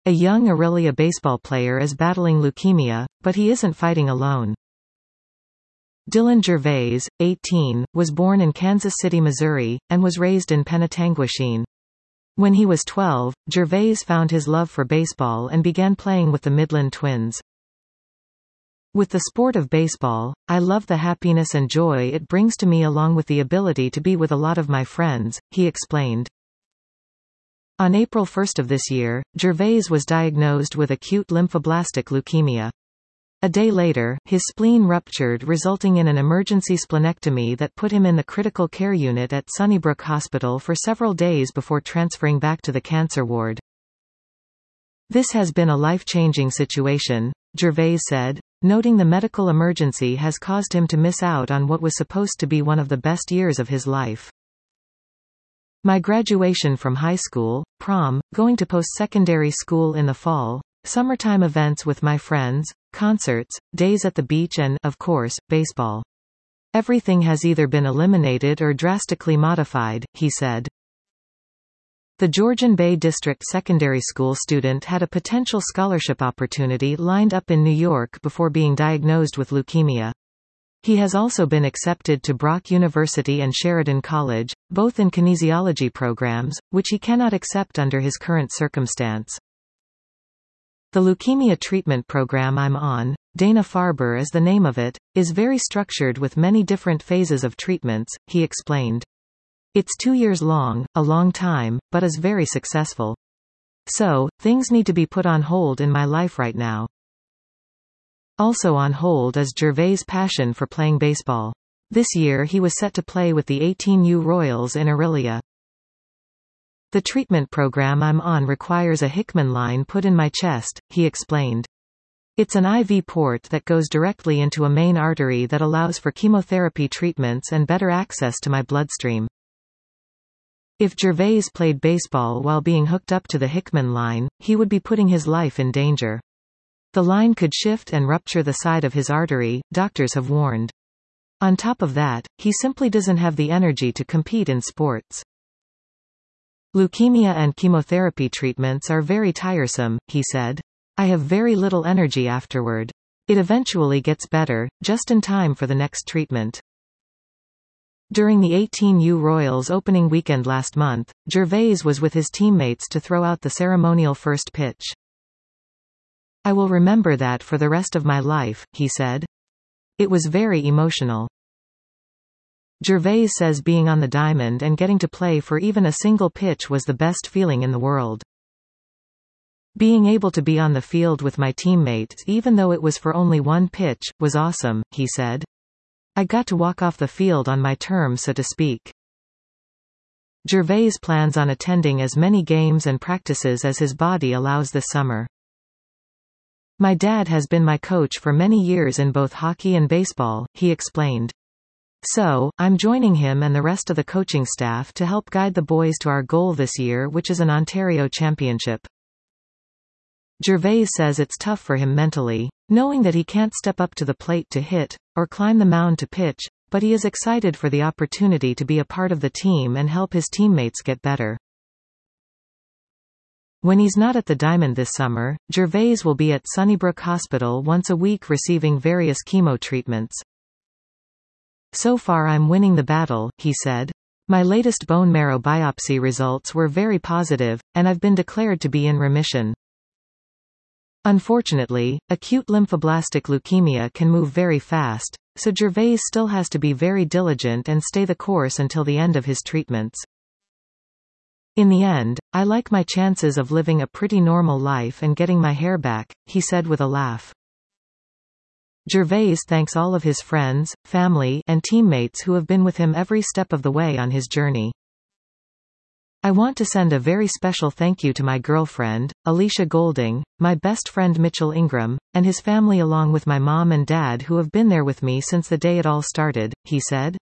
A young Aurelia baseball player is battling leukemia, but he isn't fighting alone. Dylan Gervais, 18, was born in Kansas City, Missouri, and was raised in Penetanguishene. When he was 12, Gervais found his love for baseball and began playing with the Midland Twins. With the sport of baseball, I love the happiness and joy it brings to me along with the ability to be with a lot of my friends, he explained. On April 1 of this year, Gervais was diagnosed with acute lymphoblastic leukemia. A day later, his spleen ruptured, resulting in an emergency splenectomy that put him in the critical care unit at Sunnybrook Hospital for several days before transferring back to the cancer ward. "This has been a life-changing situation," Gervais said, noting the medical emergency has caused him to miss out on what was supposed to be one of the best years of his life. "My graduation from high school, prom, going to post-secondary school in the fall, summertime events with my friends, concerts, days at the beach and, of course, baseball. Everything has either been eliminated or drastically modified," he said. The Georgian Bay District Secondary School student had a potential scholarship opportunity lined up in New York before being diagnosed with leukemia. He has also been accepted to Brock University and Sheridan College, both in kinesiology programs, which he cannot accept under his current circumstance. "The leukemia treatment program I'm on, Dana-Farber is the name of it, is very structured with many different phases of treatments," he explained. "It's 2 years long, a long time, but is very successful. So, things need to be put on hold in my life right now." Also on hold is Gervais' passion for playing baseball. This year he was set to play with the 18U Royals in Aurelia. "The treatment program I'm on requires a Hickman line put in my chest," he explained. "It's an IV port that goes directly into a main artery that allows for chemotherapy treatments and better access to my bloodstream." If Gervais played baseball while being hooked up to the Hickman line, he would be putting his life in danger. The line could shift and rupture the side of his artery, doctors have warned. On top of that, he simply doesn't have the energy to compete in sports. "Leukemia and chemotherapy treatments are very tiresome," he said. "I have very little energy afterward. It eventually gets better, just in time for the next treatment." During the 18U Royals opening weekend last month, Gervais was with his teammates to throw out the ceremonial first pitch. "I will remember that for the rest of my life," he said. "It was very emotional." Gervais says being on the diamond and getting to play for even a single pitch was the best feeling in the world. "Being able to be on the field with my teammates even though it was for only one pitch, was awesome," he said. "I got to walk off the field on my terms, so to speak." Gervais plans on attending as many games and practices as his body allows this summer. "My dad has been my coach for many years in both hockey and baseball," he explained. "So, I'm joining him and the rest of the coaching staff to help guide the boys to our goal this year, which is an Ontario championship." Gervais says it's tough for him mentally, knowing that he can't step up to the plate to hit, or climb the mound to pitch, but he is excited for the opportunity to be a part of the team and help his teammates get better. When he's not at the diamond this summer, Gervais will be at Sunnybrook Hospital once a week receiving various chemo treatments. "So far I'm winning the battle," he said. "My latest bone marrow biopsy results were very positive, and I've been declared to be in remission." Unfortunately, acute lymphoblastic leukemia can move very fast, so Gervais still has to be very diligent and stay the course until the end of his treatments. "In the end, I like my chances of living a pretty normal life and getting my hair back," he said with a laugh. Gervais thanks all of his friends, family, and teammates who have been with him every step of the way on his journey. "I want to send a very special thank you to my girlfriend, Alicia Golding, my best friend Mitchell Ingram, and his family along with my mom and dad who have been there with me since the day it all started," he said.